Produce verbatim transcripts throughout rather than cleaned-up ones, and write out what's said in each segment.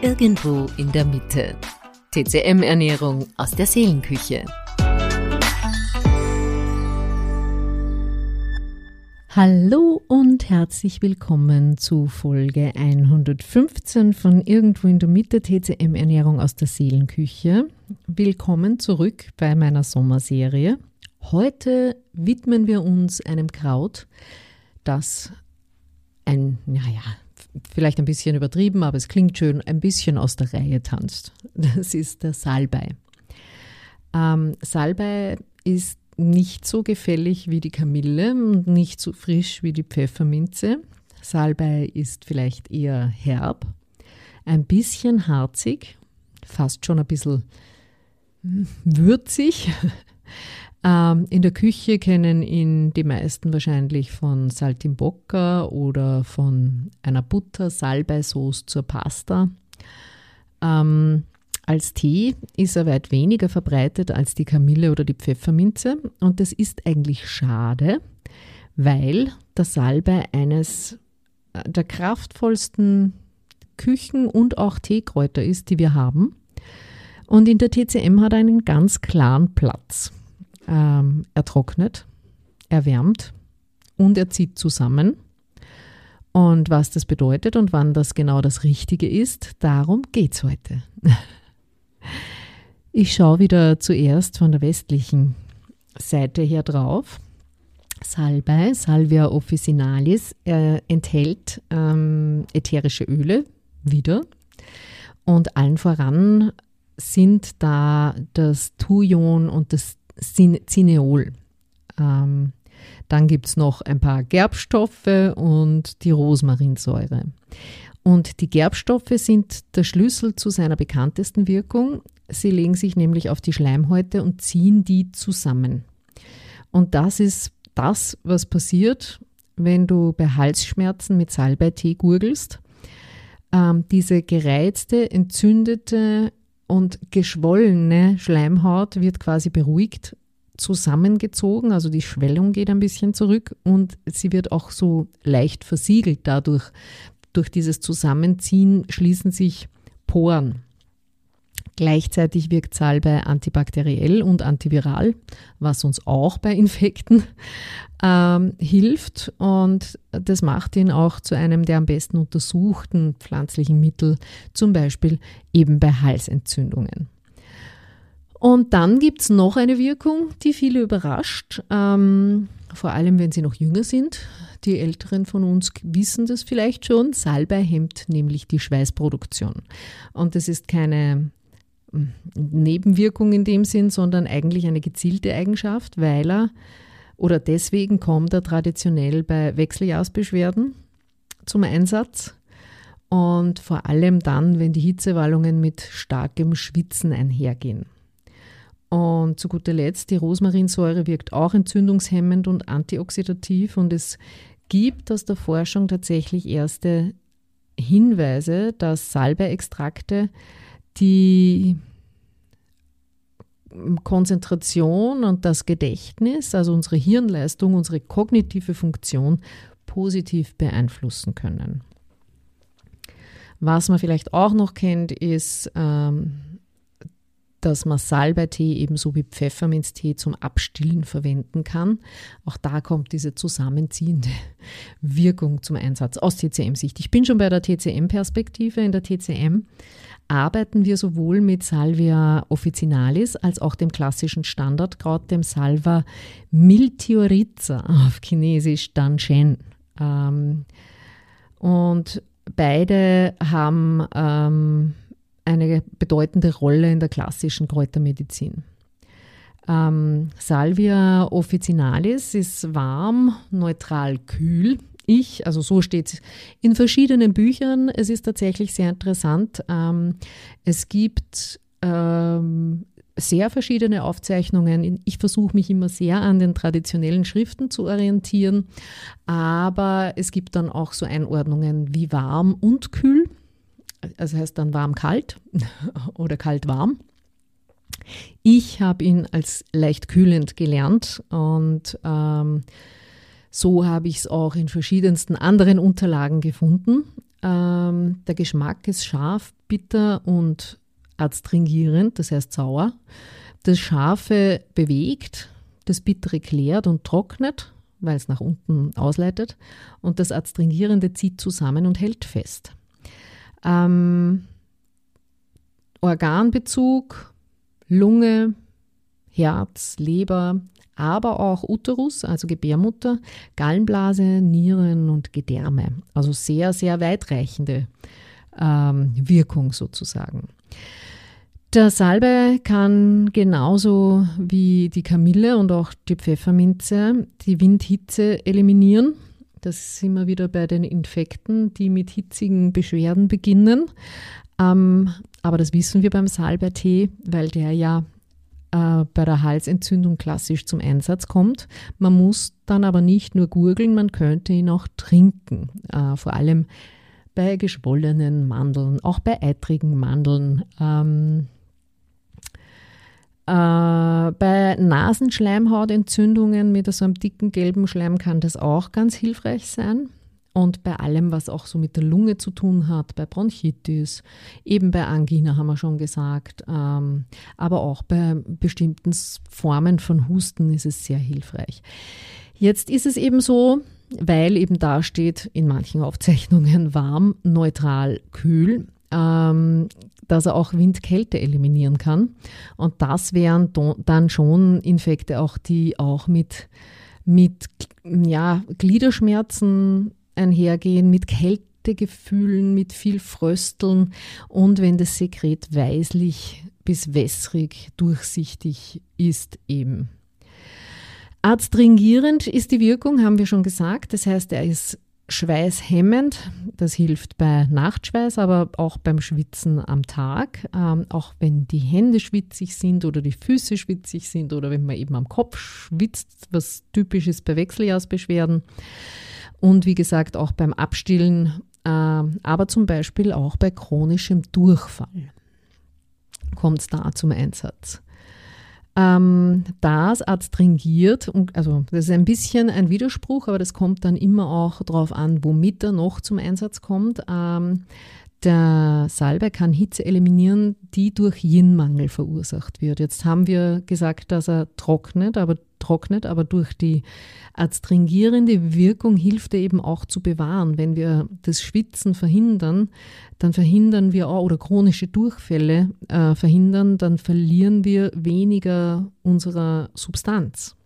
Irgendwo in der Mitte. T C M-Ernährung aus der Seelenküche. Hallo und herzlich willkommen zu Folge hundertfünfzehn von Irgendwo in der Mitte, T C M-Ernährung aus der Seelenküche. Willkommen zurück bei meiner Sommerserie. Heute widmen wir uns einem Kraut, das ein, naja, vielleicht ein bisschen übertrieben, aber es klingt schön, ein bisschen aus der Reihe tanzt. Das ist der Salbei. Ähm, Salbei ist nicht so gefällig wie die Kamille und nicht so frisch wie die Pfefferminze. Salbei ist vielleicht eher herb, ein bisschen harzig, fast schon ein bisschen würzig. Ähm, in der Küche kennen ihn die meisten wahrscheinlich von Saltimbocca oder von einer Butter-Salbei-Sauce zur Pasta. Ähm, als Tee ist er weit weniger verbreitet als die Kamille oder die Pfefferminze. Und das ist eigentlich schade, weil der Salbei eines der kraftvollsten Küchen- und auch Teekräuter ist, die wir haben. Und in der T C M hat er einen ganz klaren Platz. Ähm, er trocknet, er wärmt und er zieht zusammen. Und was das bedeutet und wann das genau das Richtige ist, darum geht es heute. Ich schaue wieder zuerst von der westlichen Seite her drauf. Salbei, Salvia officinalis, äh, enthält ähm, ätherische Öle wieder. Und allen voran sind da das Thujon und das Cineol. Ähm, dann gibt es noch ein paar Gerbstoffe und die Rosmarinsäure. Und die Gerbstoffe sind der Schlüssel zu seiner bekanntesten Wirkung. Sie legen sich nämlich auf die Schleimhäute und ziehen die zusammen. Und das ist das, was passiert, wenn du bei Halsschmerzen mit Salbeitee gurgelst. Ähm, diese gereizte, entzündete und geschwollene Schleimhaut wird quasi beruhigt, zusammengezogen, also die Schwellung geht ein bisschen zurück und sie wird auch so leicht versiegelt dadurch. Durch dieses Zusammenziehen schließen sich Poren. Gleichzeitig wirkt Salbei antibakteriell und antiviral, was uns auch bei Infekten ähm, hilft. Und das macht ihn auch zu einem der am besten untersuchten pflanzlichen Mittel, zum Beispiel eben bei Halsentzündungen. Und dann gibt es noch eine Wirkung, die viele überrascht, ähm, vor allem wenn sie noch jünger sind. Die Älteren von uns wissen das vielleicht schon. Salbei hemmt nämlich die Schweißproduktion. Und das ist keine Nebenwirkung in dem Sinn, sondern eigentlich eine gezielte Eigenschaft, weil er oder deswegen kommt er traditionell bei Wechseljahrsbeschwerden zum Einsatz und vor allem dann, wenn die Hitzewallungen mit starkem Schwitzen einhergehen. Und zu guter Letzt, die Rosmarinsäure wirkt auch entzündungshemmend und antioxidativ und es gibt aus der Forschung tatsächlich erste Hinweise, dass Salbei-Extrakte die Konzentration und das Gedächtnis, also unsere Hirnleistung, unsere kognitive Funktion positiv beeinflussen können. Was man vielleicht auch noch kennt, ist, ähm, dass man Salbeitee ebenso wie Pfefferminztee zum Abstillen verwenden kann. Auch da kommt diese zusammenziehende Wirkung zum Einsatz aus T C M-Sicht. Ich bin schon bei der T C M-Perspektive. In der T C M arbeiten wir sowohl mit Salvia officinalis als auch dem klassischen Standardkraut, dem Salvia miltioica, auf Chinesisch Danshen. Ähm, und beide haben ähm, eine bedeutende Rolle in der klassischen Kräutermedizin. Ähm, Salvia officinalis ist warm, neutral, kühl. Ich, also so steht es in verschiedenen Büchern. Es ist tatsächlich sehr interessant. Ähm, es gibt ähm, sehr verschiedene Aufzeichnungen. Ich versuche mich immer sehr an den traditionellen Schriften zu orientieren, aber es gibt dann auch so Einordnungen wie warm und kühl. Also heißt dann warm-kalt oder kalt-warm. Ich habe ihn als leicht kühlend gelernt und ähm, so habe ich es auch in verschiedensten anderen Unterlagen gefunden. Ähm, der Geschmack ist scharf, bitter und adstringierend, das heißt sauer. Das Scharfe bewegt, das Bittere klärt und trocknet, weil es nach unten ausleitet. Und das Adstringierende zieht zusammen und hält fest. Ähm, Organbezug, Lunge, Herz, Leber, aber auch Uterus, also Gebärmutter, Gallenblase, Nieren und Gedärme. Also sehr, sehr weitreichende ähm, Wirkung sozusagen. Der Salbei kann genauso wie die Kamille und auch die Pfefferminze die Windhitze eliminieren. Das sind wir wieder bei den Infekten, die mit hitzigen Beschwerden beginnen. Ähm, aber das wissen wir beim Salbeitee, weil der ja äh, bei der Halsentzündung klassisch zum Einsatz kommt. Man muss dann aber nicht nur gurgeln, man könnte ihn auch trinken. Äh, vor allem bei geschwollenen Mandeln, auch bei eitrigen Mandeln. Ähm, Äh, bei Nasenschleimhautentzündungen mit so einem dicken gelben Schleim kann das auch ganz hilfreich sein. Und bei allem, was auch so mit der Lunge zu tun hat, bei Bronchitis, eben bei Angina haben wir schon gesagt, ähm, aber auch bei bestimmten Formen von Husten ist es sehr hilfreich. Jetzt ist es eben so, weil eben da steht in manchen Aufzeichnungen warm, neutral, kühl, ähm, dass er auch Windkälte eliminieren kann. Und das wären dann schon Infekte auch, die auch mit, mit ja, Gliederschmerzen einhergehen, mit Kältegefühlen, mit viel Frösteln und wenn das Sekret weißlich bis wässrig, durchsichtig ist eben. Adstringierend ist die Wirkung, haben wir schon gesagt. Das heißt, er ist schweißhemmend, das hilft bei Nachtschweiß, aber auch beim Schwitzen am Tag. Ähm, auch wenn die Hände schwitzig sind oder die Füße schwitzig sind oder wenn man eben am Kopf schwitzt, was typisch ist bei Wechseljahrsbeschwerden. Und wie gesagt, auch beim Abstillen, äh, aber zum Beispiel auch bei chronischem Durchfall kommt es da zum Einsatz. Ähm, das adstringiert, also das ist ein bisschen ein Widerspruch, aber das kommt dann immer auch darauf an, womit er noch zum Einsatz kommt. Ähm, der Salbei kann Hitze eliminieren, die durch Yin-Mangel verursacht wird. Jetzt haben wir gesagt, dass er trocknet, aber trocknet, aber durch die adstringierende Wirkung hilft er eben auch zu bewahren. Wenn wir das Schwitzen verhindern, dann verhindern wir auch, oder chronische Durchfälle äh, verhindern, dann verlieren wir weniger unserer Substanz.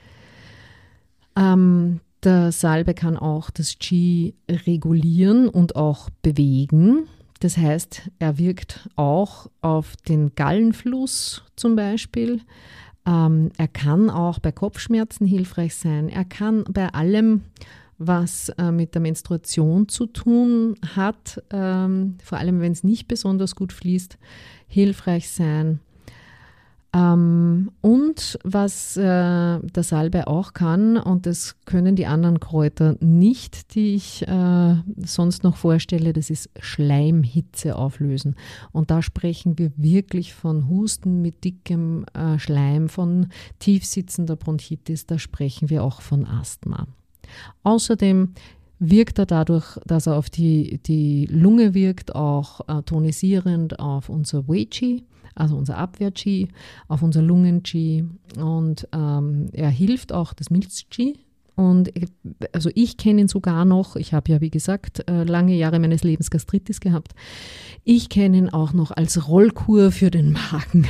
Ähm, der Salbei kann auch das Qi regulieren und auch bewegen. Das heißt, er wirkt auch auf den Gallenfluss zum Beispiel. Ähm, er kann auch bei Kopfschmerzen hilfreich sein. Er kann bei allem, was äh, mit der Menstruation zu tun hat, ähm, vor allem wenn es nicht besonders gut fließt, hilfreich sein. Ähm, und was äh, der Salbei auch kann, und das können die anderen Kräuter nicht, die ich äh, sonst noch vorstelle, das ist Schleimhitze auflösen. Und da sprechen wir wirklich von Husten mit dickem äh, Schleim, von tiefsitzender Bronchitis, da sprechen wir auch von Asthma. Außerdem wirkt er dadurch, dass er auf die, die Lunge wirkt, auch äh, tonisierend auf unser Wei-Qi, also unser Abwehr-Qi, auf unser Lungen-Qi, und ähm, er hilft auch das Milz-Qi. Und also ich kenne ihn sogar noch, ich habe ja wie gesagt äh, lange Jahre meines Lebens Gastritis gehabt, ich kenne ihn auch noch als Rollkur für den Magen.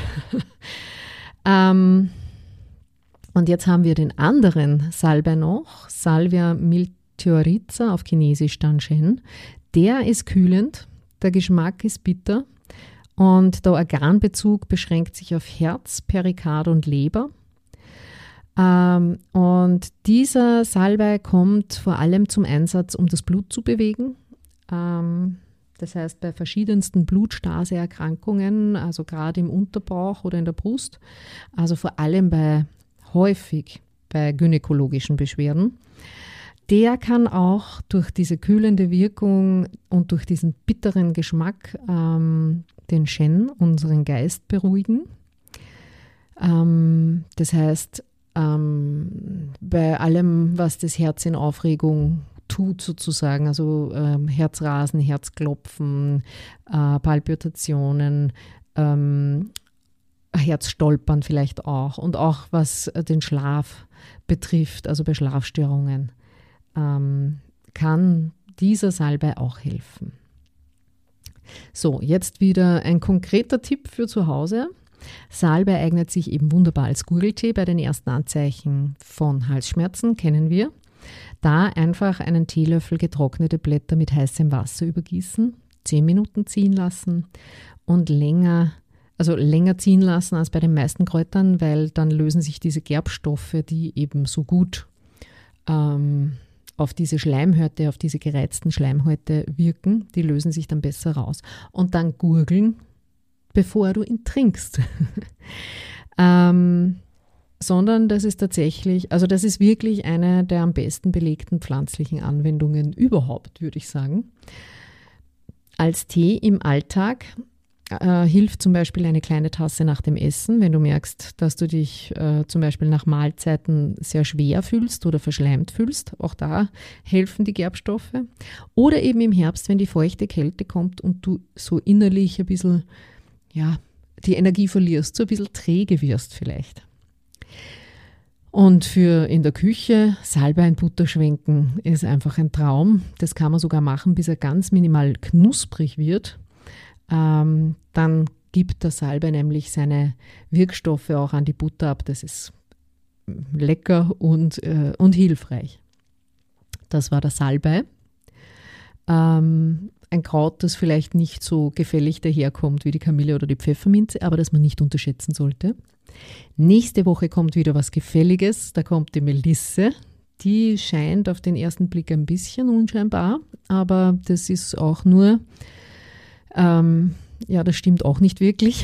ähm, und jetzt haben wir den anderen Salbei noch, Salvia miltioiritza, auf Chinesisch Danshen. Der ist kühlend, der Geschmack ist bitter. Und der Organbezug beschränkt sich auf Herz, Perikard und Leber. Ähm, und dieser Salbei kommt vor allem zum Einsatz, um das Blut zu bewegen. Ähm, das heißt, bei verschiedensten Blutstaseerkrankungen, also gerade im Unterbauch oder in der Brust, also vor allem bei häufig bei gynäkologischen Beschwerden. Der kann auch durch diese kühlende Wirkung und durch diesen bitteren Geschmack ähm, den Shen, unseren Geist, beruhigen. Ähm, das heißt, ähm, bei allem, was das Herz in Aufregung tut sozusagen, also ähm, Herzrasen, Herzklopfen, äh, Palpitationen, ähm, Herzstolpern vielleicht auch und auch was den Schlaf betrifft, also bei Schlafstörungen, ähm, kann dieser Salbei auch helfen. So, jetzt wieder ein konkreter Tipp für zu Hause. Salbei eignet sich eben wunderbar als Gurgeltee bei den ersten Anzeichen von Halsschmerzen, kennen wir. Da einfach einen Teelöffel getrocknete Blätter mit heißem Wasser übergießen, zehn Minuten ziehen lassen und länger, also länger ziehen lassen als bei den meisten Kräutern, weil dann lösen sich diese Gerbstoffe, die eben so gut ähm, auf diese Schleimhäute, auf diese gereizten Schleimhäute wirken, die lösen sich dann besser raus. Und dann gurgeln, bevor du ihn trinkst. ähm, sondern das ist tatsächlich, also das ist wirklich eine der am besten belegten pflanzlichen Anwendungen überhaupt, würde ich sagen. Als Tee im Alltag äh, hilft zum Beispiel eine kleine Tasse nach dem Essen, wenn du merkst, dass du dich äh, zum Beispiel nach Mahlzeiten sehr schwer fühlst oder verschleimt fühlst. Auch da helfen die Gerbstoffe. Oder eben im Herbst, wenn die feuchte Kälte kommt und du so innerlich ein bisschen, ja, die Energie verlierst, so ein bisschen träge wirst vielleicht. Und für in der Küche Salbei in Butter schwenken ist einfach ein Traum. Das kann man sogar machen, bis er ganz minimal knusprig wird. Ähm, dann gibt der Salbei nämlich seine Wirkstoffe auch an die Butter ab. Das ist lecker und, äh, und hilfreich. Das war der Salbei. Ähm, ein Kraut, das vielleicht nicht so gefällig daherkommt wie die Kamille oder die Pfefferminze, aber das man nicht unterschätzen sollte. Nächste Woche kommt wieder was Gefälliges, da kommt die Melisse. Die scheint auf den ersten Blick ein bisschen unscheinbar, aber das ist auch nur, ähm, ja, das stimmt auch nicht wirklich.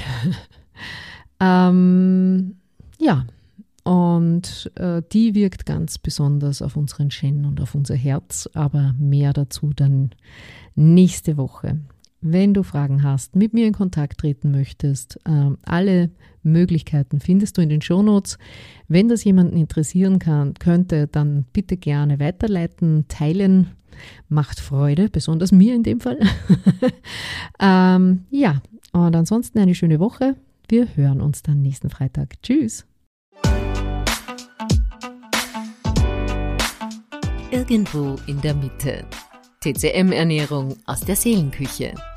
ähm, ja, und äh, die wirkt ganz besonders auf unseren Shen und auf unser Herz, aber mehr dazu dann nächste Woche. Wenn du Fragen hast, mit mir in Kontakt treten möchtest, äh, alle Möglichkeiten findest du in den Shownotes. Wenn das jemanden interessieren kann, könnte, dann bitte gerne weiterleiten, teilen. Macht Freude, besonders mir in dem Fall. ähm, ja, und ansonsten eine schöne Woche. Wir hören uns dann nächsten Freitag. Tschüss. Irgendwo in der Mitte. T C M-Ernährung aus der Seelenküche.